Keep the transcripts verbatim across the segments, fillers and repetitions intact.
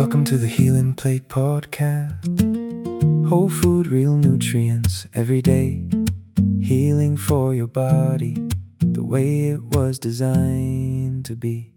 Welcome to the Healing Plate Podcast. Whole food, real nutrients every day. Healing for your body the way it was designed to be.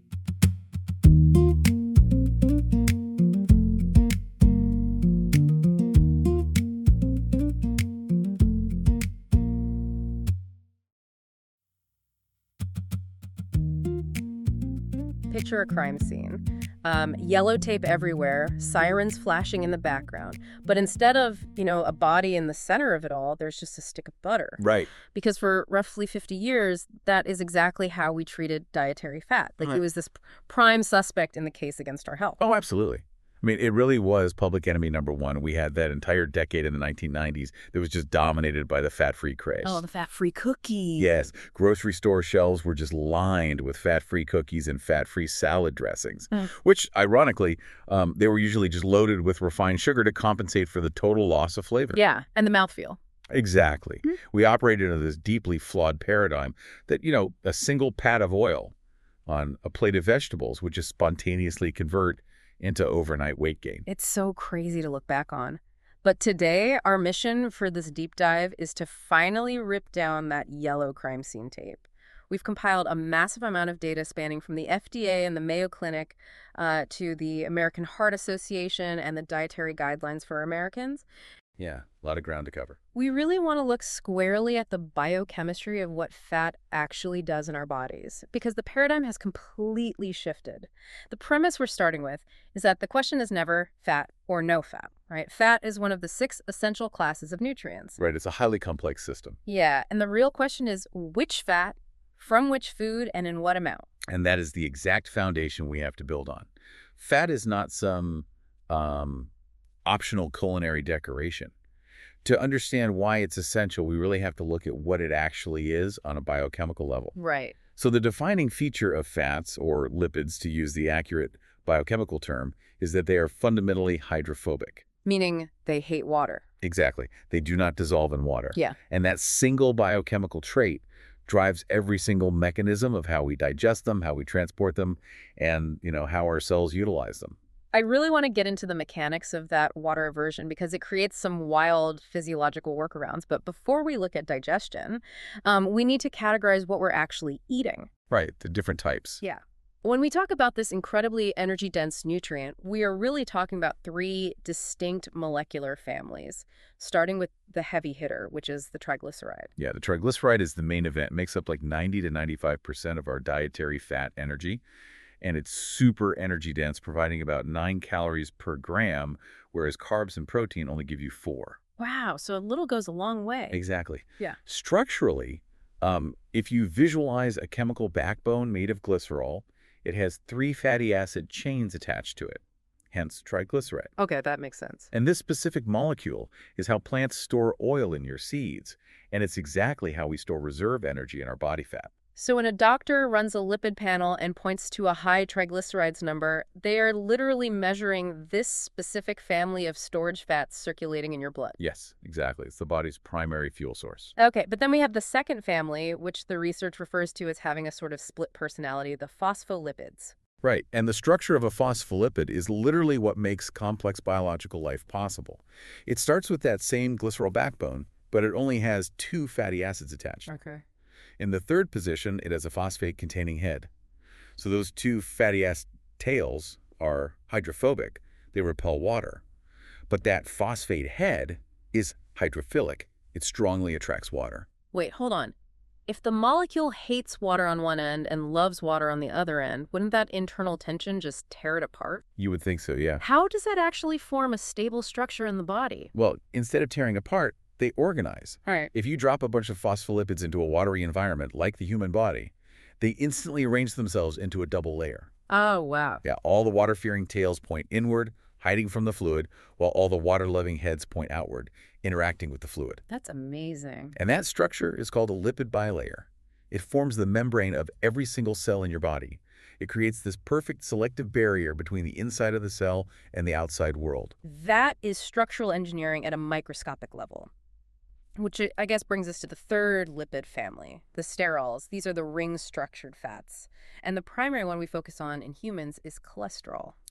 Picture a crime scene. Um, yellow tape everywhere, sirens flashing in the background. But instead of, you know, a body in the center of it all, there's just a stick of butter. Right. Because for roughly fifty years, that is exactly how we treated dietary fat. Like Right. it was this prime suspect in the case against our health. Oh, absolutely. I mean, it really was public enemy number one. We had that entire decade in the nineteen nineties that was just dominated by the fat-free craze. Oh, the fat-free cookie. Yes. Grocery store shelves were just lined with fat-free cookies and fat-free salad dressings, Mm. which, ironically, um, they were usually just loaded with refined sugar to compensate for the total loss of flavor. Yeah, and the mouthfeel. Exactly. Mm. We operated under this deeply flawed paradigm that, you know, a single pat of oil on a plate of vegetables would just spontaneously convert into overnight weight gain. It's so crazy to look back on. But today, our mission for this deep dive is to finally rip down that yellow crime scene tape. We've compiled a massive amount of data spanning from the F D A and the Mayo Clinic uh, to the American Heart Association and the Dietary Guidelines for Americans. Yeah, a lot of ground to cover. We really want to look squarely at the biochemistry of what fat actually does in our bodies, because the paradigm has completely shifted. The premise we're starting with is that the question is never fat or no fat, right? Fat is one of the six essential classes of nutrients. Right, it's a highly complex system. Yeah, and the real question is which fat, from which food, and in what amount? And that is the exact foundation we have to build on. Fat is not some um, optional culinary decoration. To understand why it's essential, we really have to look at what it actually is on a biochemical level. Right. So the defining feature of fats, or lipids to use the accurate biochemical term, is that they are fundamentally hydrophobic. Meaning they hate water. Exactly. They do not dissolve in water. Yeah. And that single biochemical trait drives every single mechanism of how we digest them, how we transport them, and, you know, how our cells utilize them. I really want to get into the mechanics of that water aversion because it creates some wild physiological workarounds. But before we look at digestion, um, we need to categorize what we're actually eating. Right, the different types. Yeah. When we talk about this incredibly energy-dense nutrient, we are really talking about three distinct molecular families, starting with the heavy hitter, which is the triglyceride. Yeah, the triglyceride is the main event. It makes up like ninety to ninety-five percent of our dietary fat energy. And it's super energy dense, providing about nine calories per gram, whereas carbs and protein only give you four. Wow, so a little goes a long way. Exactly. Yeah. Structurally, um, if you visualize a chemical backbone made of glycerol, it has three fatty acid chains attached to it, hence triglyceride. Okay, that makes sense. And this specific molecule is how plants store oil in your seeds, and it's exactly how we store reserve energy in our body fat. So when a doctor runs a lipid panel and points to a high triglycerides number, they are literally measuring this specific family of storage fats circulating in your blood. Yes, exactly. It's the body's primary fuel source. Okay, but then we have the second family, which the research refers to as having a sort of split personality, the phospholipids. Right, and the structure of a phospholipid is literally what makes complex biological life possible. It starts with that same glycerol backbone, but it only has two fatty acids attached. Okay. In the third position, it has a phosphate-containing head. So those two fatty acid tails are hydrophobic. They repel water. But that phosphate head is hydrophilic. It strongly attracts water. Wait, hold on. If the molecule hates water on one end and loves water on the other end, wouldn't that internal tension just tear it apart? You would think so, yeah. How does that actually form a stable structure in the body? Well, instead of tearing apart, they organize. All right. If you drop a bunch of phospholipids into a watery environment, like the human body, they instantly arrange themselves into a double layer. Oh, wow. Yeah, all the water-fearing tails point inward, hiding from the fluid, while all the water-loving heads point outward, interacting with the fluid. That's amazing. And that structure is called a lipid bilayer. It forms the membrane of every single cell in your body. It creates this perfect selective barrier between the inside of the cell and the outside world. That is structural engineering at a microscopic level. Which I guess brings us to the third lipid family, the sterols. These are the ring-structured fats. And the primary one we focus on in humans is cholesterol.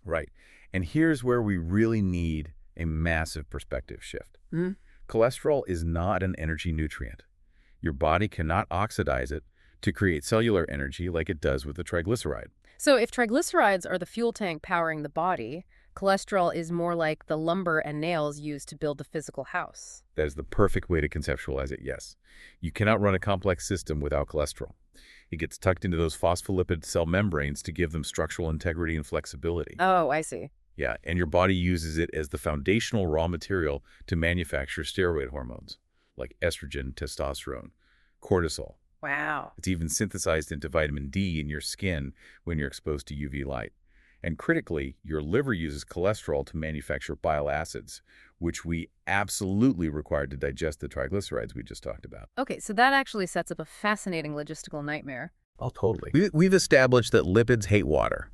Right. And here's where we really need a massive perspective shift. Mm. Cholesterol is not an energy nutrient. Your body cannot oxidize it to create cellular energy like it does with the triglyceride. So if triglycerides are the fuel tank powering the body, cholesterol is more like the lumber and nails used to build the physical house. That is the perfect way to conceptualize it, yes. You cannot run a complex system without cholesterol. It gets tucked into those phospholipid cell membranes to give them structural integrity and flexibility. Oh, I see. Yeah, and your body uses it as the foundational raw material to manufacture steroid hormones, like estrogen, testosterone, cortisol. Wow. It's even synthesized into vitamin D in your skin when you're exposed to U V light. And critically, your liver uses cholesterol to manufacture bile acids, which we absolutely require to digest the triglycerides we just talked about. Okay, so that actually sets up a fascinating logistical nightmare. Oh, totally. We, we've established that lipids hate water.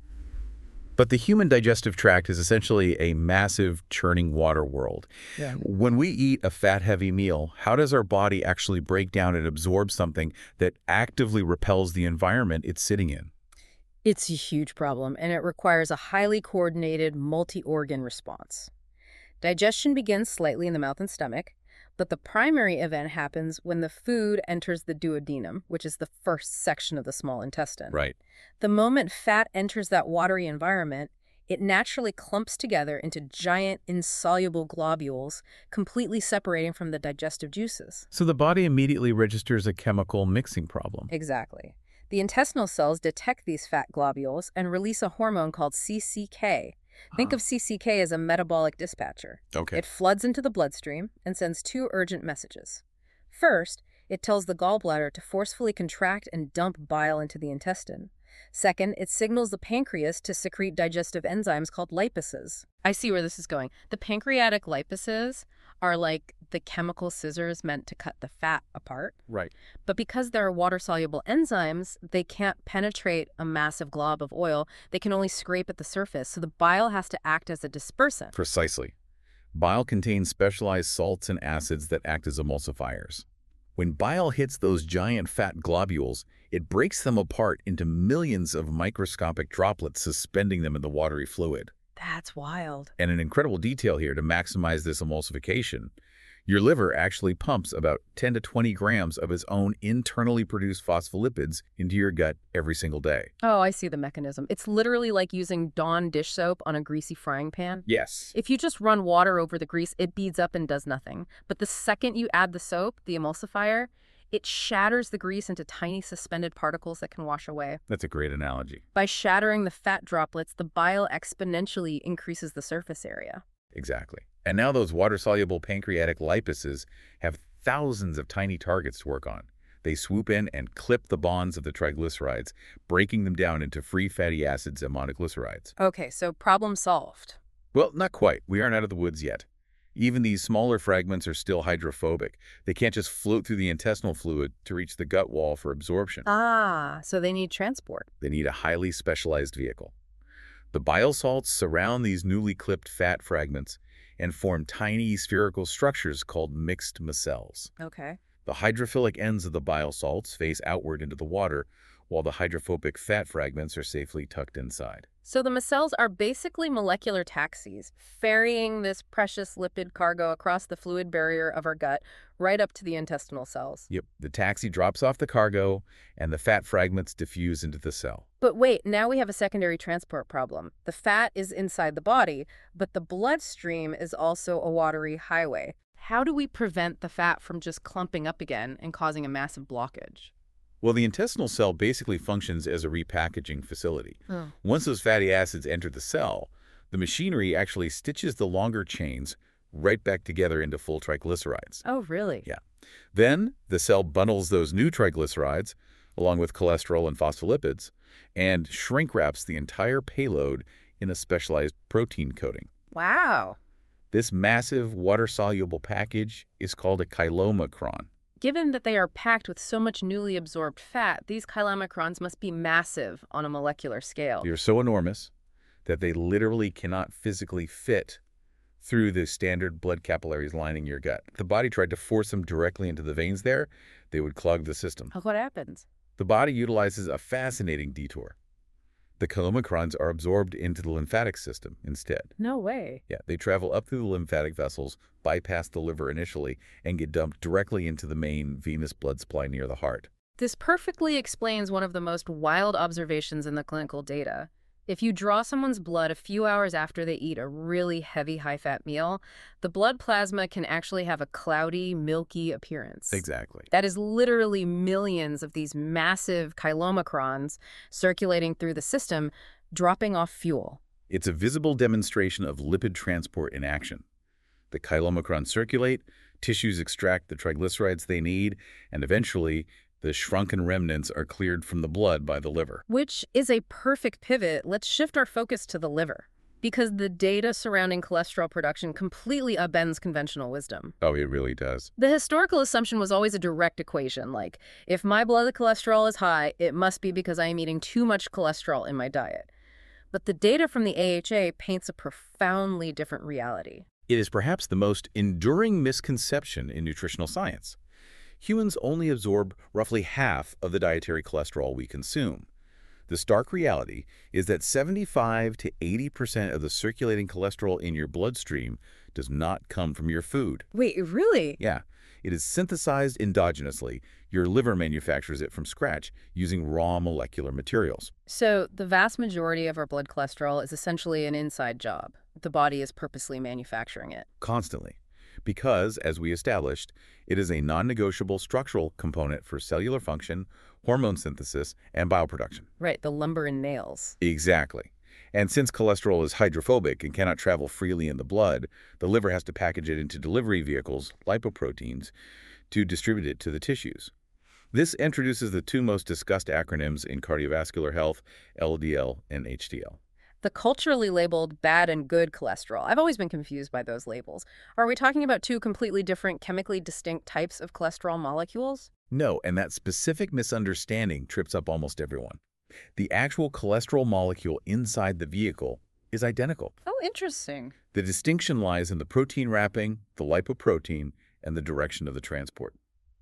But the human digestive tract is essentially a massive churning water world. Yeah. When we eat a fat-heavy meal, how does our body actually break down and absorb something that actively repels the environment it's sitting in? It's a huge problem, and it requires a highly coordinated, multi-organ response. Digestion begins slightly in the mouth and stomach, but the primary event happens when the food enters the duodenum, which is the first section of the small intestine. Right. The moment fat enters that watery environment, it naturally clumps together into giant, insoluble globules, completely separating from the digestive juices. So the body immediately registers a chemical mixing problem. Exactly. The intestinal cells detect these fat globules and release a hormone called C C K. Think Huh. of C C K as a metabolic dispatcher. Okay. It floods into the bloodstream and sends two urgent messages. First, it tells the gallbladder to forcefully contract and dump bile into the intestine. Second, it signals the pancreas to secrete digestive enzymes called lipases. I see where this is going. The pancreatic lipases are like the chemical scissors meant to cut the fat apart. Right. But because they're water-soluble enzymes, they can't penetrate a massive glob of oil. They can only scrape at the surface, so the bile has to act as a dispersant. Precisely. Bile contains specialized salts and acids that act as emulsifiers. When bile hits those giant fat globules, it breaks them apart into millions of microscopic droplets, suspending them in the watery fluid. That's wild. And an incredible detail here to maximize this emulsification. Your liver actually pumps about ten to twenty grams of its own internally produced phospholipids into your gut every single day. Oh, I see the mechanism. It's literally like using Dawn dish soap on a greasy frying pan. Yes. If you just run water over the grease, it beads up and does nothing. But the second you add the soap, the emulsifier, it shatters the grease into tiny suspended particles that can wash away. That's a great analogy. By shattering the fat droplets, the bile exponentially increases the surface area. Exactly. And now those water-soluble pancreatic lipases have thousands of tiny targets to work on. They swoop in and clip the bonds of the triglycerides, breaking them down into free fatty acids and monoglycerides. Okay, so problem solved. Well, not quite. We aren't out of the woods yet. Even these smaller fragments are still hydrophobic. They can't just float through the intestinal fluid to reach the gut wall for absorption. Ah, so they need transport. They need a highly specialized vehicle. The bile salts surround these newly clipped fat fragments and form tiny spherical structures called mixed micelles. Okay. The hydrophilic ends of the bile salts face outward into the water, while the hydrophobic fat fragments are safely tucked inside. So the micelles are basically molecular taxis, ferrying this precious lipid cargo across the fluid barrier of our gut right up to the intestinal cells. Yep, the taxi drops off the cargo, and the fat fragments diffuse into the cell. But wait, now we have a secondary transport problem. The fat is inside the body, but the bloodstream is also a watery highway. How do we prevent the fat from just clumping up again and causing a massive blockage? Well, the intestinal cell basically functions as a repackaging facility. Oh. Once those fatty acids enter the cell, the machinery actually stitches the longer chains right back together into full triglycerides. Oh, really? Yeah. Then the cell bundles those new triglycerides, along with cholesterol and phospholipids, and shrink wraps the entire payload in a specialized protein coating. Wow. This massive water-soluble package is called a chylomicron. Given that they are packed with so much newly absorbed fat, these chylomicrons must be massive on a molecular scale. They're so enormous that they literally cannot physically fit through the standard blood capillaries lining your gut. If the body tried to force them directly into the veins there, they would clog the system. What happens? The body utilizes a fascinating detour. The chylomicrons are absorbed into the lymphatic system instead. No way. Yeah, they travel up through the lymphatic vessels, bypass the liver initially, and get dumped directly into the main venous blood supply near the heart. This perfectly explains one of the most wild observations in the clinical data. If you draw someone's blood a few hours after they eat a really heavy, high-fat meal, the blood plasma can actually have a cloudy, milky appearance. Exactly. That is literally millions of these massive chylomicrons circulating through the system, dropping off fuel. It's a visible demonstration of lipid transport in action. The chylomicrons circulate, tissues extract the triglycerides they need, and eventually, the shrunken remnants are cleared from the blood by the liver. Which is a perfect pivot. Let's shift our focus to the liver, because the data surrounding cholesterol production completely upends conventional wisdom. Oh, it really does. The historical assumption was always a direct equation, like, if my blood cholesterol is high, it must be because I am eating too much cholesterol in my diet. But the data from the A H A paints a profoundly different reality. It is perhaps the most enduring misconception in nutritional science. Humans only absorb roughly half of the dietary cholesterol we consume. The stark reality is that seventy-five to eighty percent of the circulating cholesterol in your bloodstream does not come from your food. Wait, really? Yeah, it is synthesized endogenously. Your liver manufactures it from scratch using raw molecular materials. So the vast majority of our blood cholesterol is essentially an inside job. The body is purposely manufacturing it. Constantly. Because, as we established, it is a non-negotiable structural component for cellular function, hormone synthesis, and bioproduction. Right, the lumber and nails. Exactly. And since cholesterol is hydrophobic and cannot travel freely in the blood, the liver has to package it into delivery vehicles, lipoproteins, to distribute it to the tissues. This introduces the two most discussed acronyms in cardiovascular health, L D L and H D L. The culturally labeled bad and good cholesterol. I've always been confused by those labels. Are we talking about two completely different, chemically distinct types of cholesterol molecules? No, and that specific misunderstanding trips up almost everyone. The actual cholesterol molecule inside the vehicle is identical. Oh, interesting. The distinction lies in the protein wrapping, the lipoprotein, and the direction of the transport.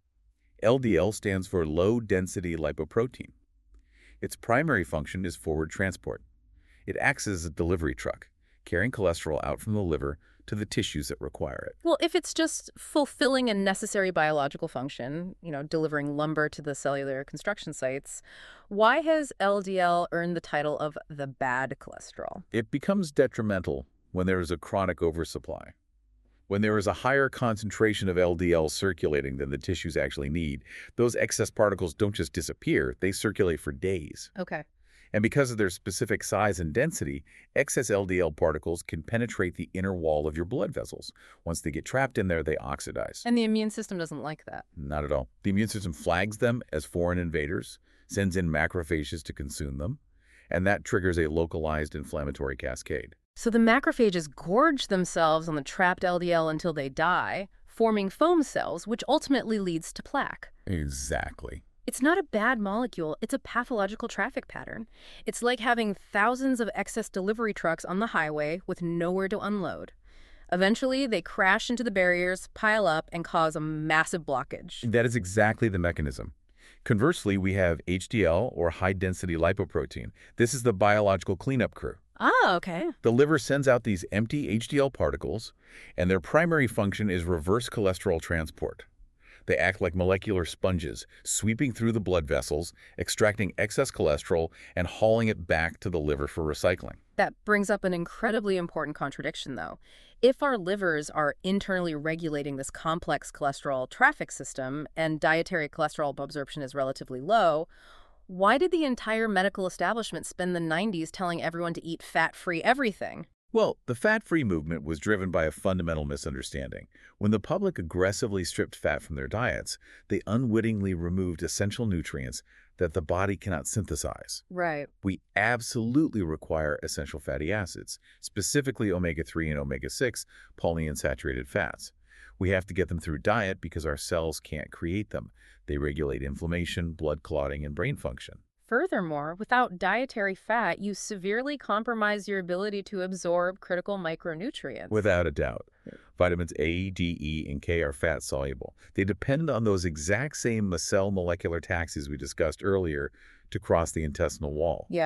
L D L stands for low-density lipoprotein. Its primary function is forward transport. It acts as a delivery truck, carrying cholesterol out from the liver to the tissues that require it. Well, if it's just fulfilling a necessary biological function, you know, delivering lumber to the cellular construction sites, why has L D L earned the title of the bad cholesterol? It becomes detrimental when there is a chronic oversupply. When there is a higher concentration of L D L circulating than the tissues actually need, those excess particles don't just disappear, they circulate for days. Okay. And because of their specific size and density, excess L D L particles can penetrate the inner wall of your blood vessels. Once they get trapped in there, they oxidize. And the immune system doesn't like that. Not at all. The immune system flags them as foreign invaders, sends in macrophages to consume them, and that triggers a localized inflammatory cascade. So the macrophages gorge themselves on the trapped L D L until they die, forming foam cells, which ultimately leads to plaque. Exactly. It's not a bad molecule, it's a pathological traffic pattern. It's like having thousands of excess delivery trucks on the highway with nowhere to unload. Eventually, they crash into the barriers, pile up, and cause a massive blockage. That is exactly the mechanism. Conversely, we have H D L, or high-density lipoprotein. This is the biological cleanup crew. Ah, okay. The liver sends out these empty H D L particles, and their primary function is reverse cholesterol transport. They act like molecular sponges, sweeping through the blood vessels, extracting excess cholesterol, and hauling it back to the liver for recycling. That brings up an incredibly important contradiction, though. If our livers are internally regulating this complex cholesterol traffic system and dietary cholesterol absorption is relatively low, why did the entire medical establishment spend the nineties telling everyone to eat fat-free everything? Well, the fat-free movement was driven by a fundamental misunderstanding. When the public aggressively stripped fat from their diets, they unwittingly removed essential nutrients that the body cannot synthesize. Right. We absolutely require essential fatty acids, specifically omega three and omega six polyunsaturated fats. We have to get them through diet because our cells can't create them. They regulate inflammation, blood clotting, and brain function. Furthermore, without dietary fat, you severely compromise your ability to absorb critical micronutrients. Without a doubt. Vitamins A, D, E, and K are fat-soluble. They depend on those exact same cell molecular taxis we discussed earlier to cross the intestinal wall. Yeah.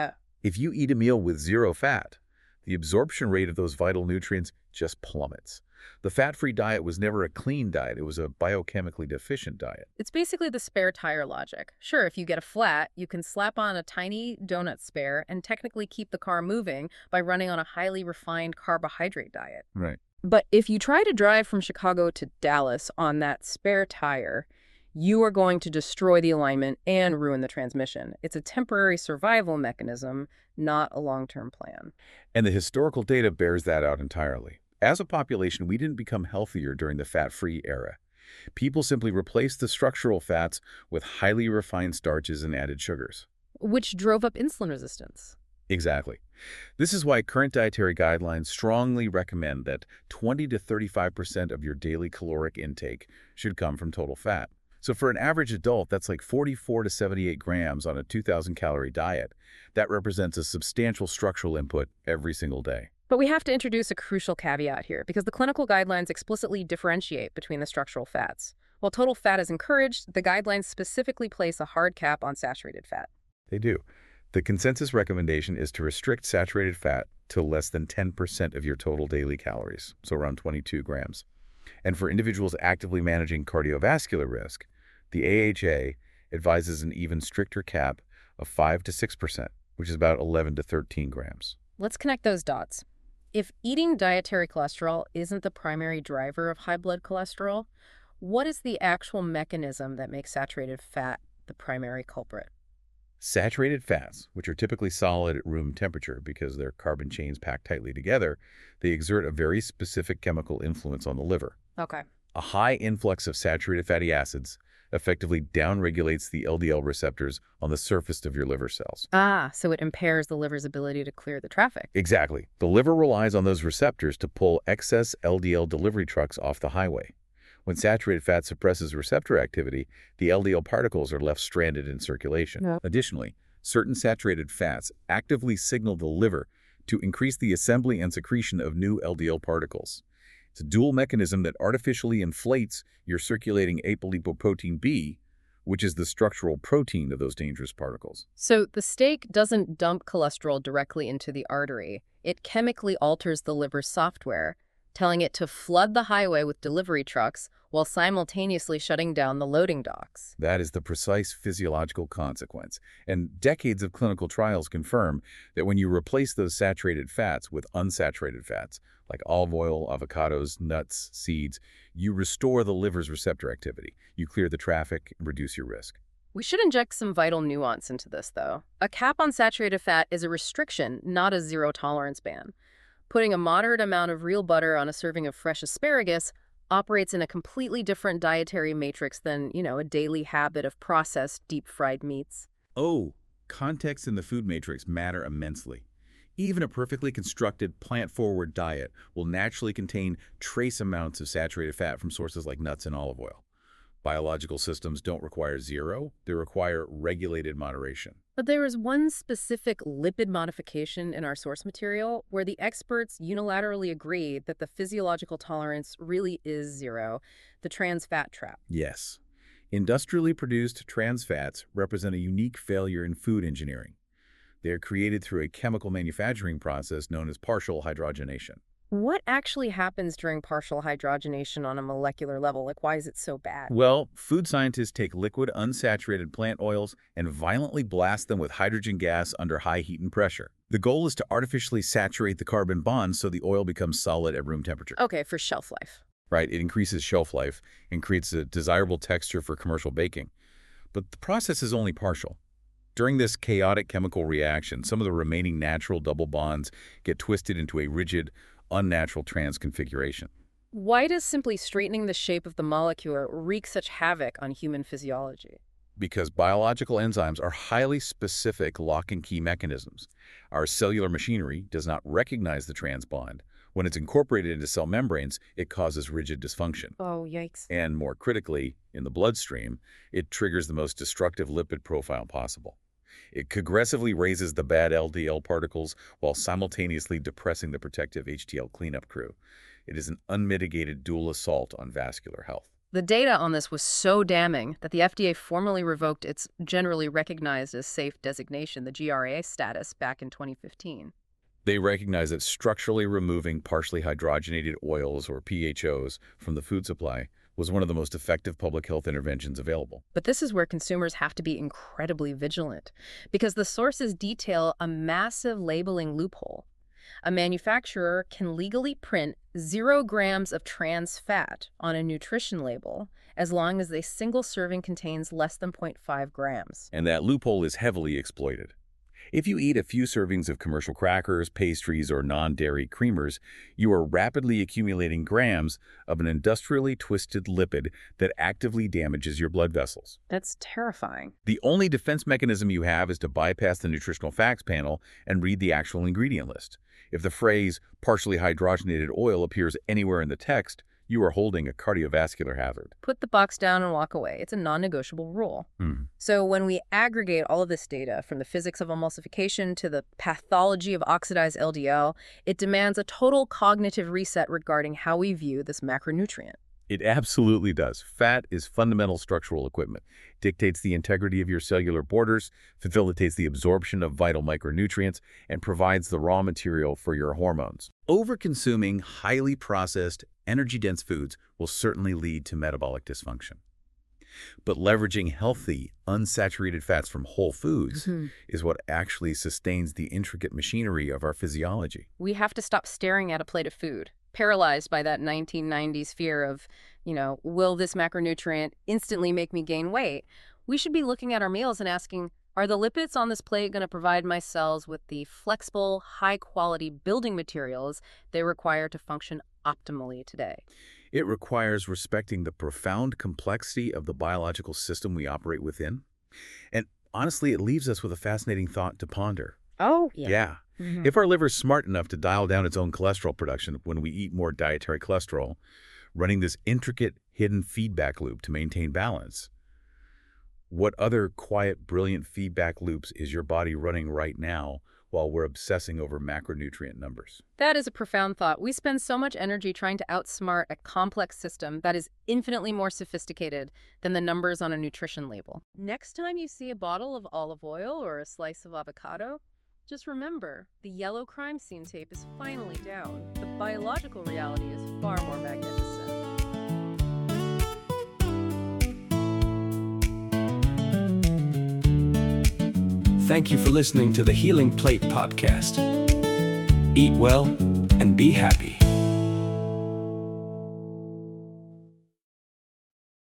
If you eat a meal with zero fat, the absorption rate of those vital nutrients just plummets. The fat-free diet was never a clean diet. It was a biochemically deficient diet. It's basically the spare tire logic. Sure, if you get a flat, you can slap on a tiny donut spare and technically keep the car moving by running on a highly refined carbohydrate diet. Right. But if you try to drive from Chicago to Dallas on that spare tire, you are going to destroy the alignment and ruin the transmission. It's a temporary survival mechanism, not a long-term plan. And the historical data bears that out entirely. As a population, we didn't become healthier during the fat-free era. People simply replaced the structural fats with highly refined starches and added sugars. Which drove up insulin resistance. Exactly. This is why current dietary guidelines strongly recommend that twenty to thirty-five percent of your daily caloric intake should come from total fat. So for an average adult, that's like forty-four to seventy-eight grams on a two thousand calorie diet. That represents a substantial structural input every single day. But we have to introduce a crucial caveat here, because the clinical guidelines explicitly differentiate between the structural fats. While total fat is encouraged, the guidelines specifically place a hard cap on saturated fat. They do. The consensus recommendation is to restrict saturated fat to less than ten percent of your total daily calories, so around twenty-two grams. And for individuals actively managing cardiovascular risk, the A H A advises an even stricter cap of five to six percent, which is about eleven to thirteen grams. Let's connect those dots. If eating dietary cholesterol isn't the primary driver of high blood cholesterol, what is the actual mechanism that makes saturated fat the primary culprit? Saturated fats, which are typically solid at room temperature because their carbon chains packed tightly together, they exert a very specific chemical influence on the liver. Okay. A high influx of saturated fatty acids effectively downregulates the L D L receptors on the surface of your liver cells. Ah, so it impairs the liver's ability to clear the traffic. Exactly. The liver relies on those receptors to pull excess L D L delivery trucks off the highway. When saturated fat suppresses receptor activity, the L D L particles are left stranded in circulation. Yeah. Additionally, certain saturated fats actively signal the liver to increase the assembly and secretion of new L D L particles. It's a dual mechanism that artificially inflates your circulating apolipoprotein B, which is the structural protein of those dangerous particles. So the steak doesn't dump cholesterol directly into the artery. It chemically alters the liver's software, telling it to flood the highway with delivery trucks while simultaneously shutting down the loading docks. That is the precise physiological consequence. And decades of clinical trials confirm that when you replace those saturated fats with unsaturated fats, like olive oil, avocados, nuts, seeds, you restore the liver's receptor activity. You clear the traffic and reduce your risk. We should inject some vital nuance into this, though. A cap on saturated fat is a restriction, not a zero-tolerance ban. Putting a moderate amount of real butter on a serving of fresh asparagus operates in a completely different dietary matrix than, you know, a daily habit of processed, deep-fried meats. Oh, context in the food matrix matter immensely. Even a perfectly constructed plant-forward diet will naturally contain trace amounts of saturated fat from sources like nuts and olive oil. Biological systems don't require zero, they require regulated moderation. But there is one specific lipid modification in our source material where the experts unilaterally agree that the physiological tolerance really is zero, the trans fat trap. Yes. Industrially produced trans fats represent a unique failure in food engineering. They are created through a chemical manufacturing process known as partial hydrogenation. What actually happens during partial hydrogenation on a molecular level? Like, why is it so bad? Well, food scientists take liquid unsaturated plant oils and violently blast them with hydrogen gas under high heat and pressure. The goal is to artificially saturate the carbon bonds so the oil becomes solid at room temperature. Okay, for shelf life. Right, it increases shelf life and creates a desirable texture for commercial baking. But the process is only partial. During this chaotic chemical reaction, some of the remaining natural double bonds get twisted into a rigid, unnatural trans configuration. Why does simply straightening the shape of the molecule wreak such havoc on human physiology? Because biological enzymes are highly specific lock and key mechanisms. Our cellular machinery does not recognize the trans bond. When it's incorporated into cell membranes, it causes rigid dysfunction. Oh, yikes. And more critically, in the bloodstream, it triggers the most destructive lipid profile possible. It progressively raises the bad L D L particles while simultaneously depressing the protective H D L cleanup crew. It is an unmitigated dual assault on vascular health. The data on this was so damning that the F D A formally revoked its generally recognized as safe designation, the G R A status, back in twenty fifteen. They recognize that structurally removing partially hydrogenated oils, or P H Os, from the food supply was one of the most effective public health interventions available. But this is where consumers have to be incredibly vigilant, because the sources detail a massive labeling loophole. A manufacturer can legally print zero grams of trans fat on a nutrition label as long as a single serving contains less than zero point five grams. And that loophole is heavily exploited. If you eat a few servings of commercial crackers, pastries, or non-dairy creamers, you are rapidly accumulating grams of an industrially twisted lipid that actively damages your blood vessels. That's terrifying. The only defense mechanism you have is to bypass the nutritional facts panel and read the actual ingredient list. If the phrase partially hydrogenated oil appears anywhere in the text, you are holding a cardiovascular hazard. Put the box down and walk away. It's a non-negotiable rule. Mm. So when we aggregate all of this data, from the physics of emulsification to the pathology of oxidized L D L, it demands a total cognitive reset regarding how we view this macronutrient. It absolutely does. Fat is fundamental structural equipment. It dictates the integrity of your cellular borders, facilitates the absorption of vital micronutrients, and provides the raw material for your hormones. Overconsuming highly processed, energy-dense foods will certainly lead to metabolic dysfunction. But leveraging healthy, unsaturated fats from whole foods Mm-hmm. is what actually sustains the intricate machinery of our physiology. We have to stop staring at a plate of food, paralyzed by that nineteen nineties fear of, you know, will this macronutrient instantly make me gain weight? We should be looking at our meals and asking, are the lipids on this plate going to provide my cells with the flexible, high-quality building materials they require to function optimally today? It requires respecting the profound complexity of the biological system we operate within. And honestly, it leaves us with a fascinating thought to ponder. Oh, Yeah. Mhm. If our liver's smart enough to dial down its own cholesterol production when we eat more dietary cholesterol, running this intricate, hidden feedback loop to maintain balance, what other quiet, brilliant feedback loops is your body running right now while we're obsessing over macronutrient numbers? That is a profound thought. We spend so much energy trying to outsmart a complex system that is infinitely more sophisticated than the numbers on a nutrition label. Next time you see a bottle of olive oil or a slice of avocado, just remember, the yellow crime scene tape is finally down. The biological reality is far more magnificent. Thank you for listening to the Healing Plate Podcast. Eat well and be happy.